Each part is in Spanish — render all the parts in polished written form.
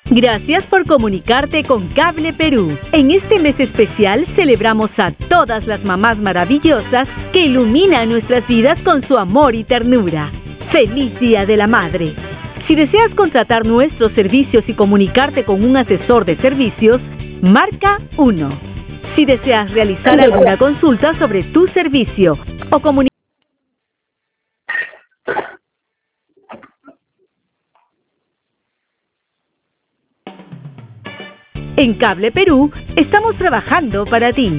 Gracias por comunicarte con Cable Perú. En este mes especial celebramos a todas las mamás maravillosas que iluminan nuestras vidas con su amor y ternura. ¡Feliz Día de la Madre! Si deseas contratar nuestros servicios y comunicarte con un asesor de servicios, marca 1. Si deseas realizar alguna consulta sobre tu servicio o comunicar en Cable Perú, estamos trabajando para ti.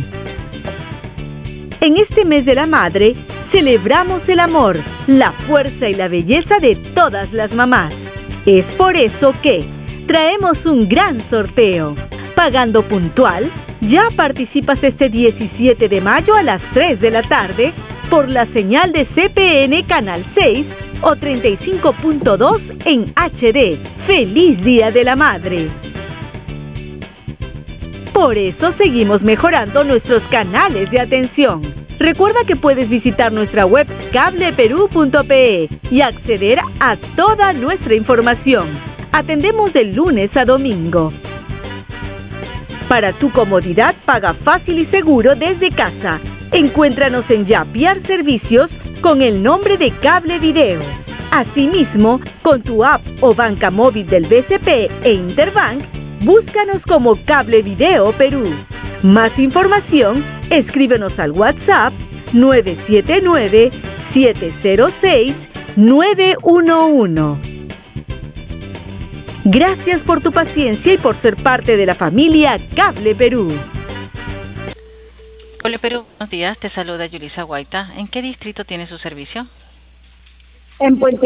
En este mes de la madre, celebramos el amor, la fuerza y la belleza de todas las mamás. Es por eso que traemos un gran sorteo. Pagando puntual, ya participas este 17 de mayo a las 3 de la tarde por la señal de CPN Canal 6 o 35.2 en HD. ¡Feliz Día de la Madre! Por eso seguimos mejorando nuestros canales de atención. Recuerda que puedes visitar nuestra web cableperú.pe y acceder a toda nuestra información. Atendemos de lunes a domingo. Para tu comodidad, paga fácil y seguro desde casa. Encuéntranos en Yapiar Servicios con el nombre de Cable Video. Asimismo, con tu app o banca móvil del BCP e Interbank, búscanos como Cable Video Perú. Más información, escríbenos al WhatsApp 979-706-911. Gracias por tu paciencia y por ser parte de la familia Cable Perú. Hola Perú, buenos días, te saluda Yulisa Guaita. ¿En qué distrito tiene su servicio? En Puente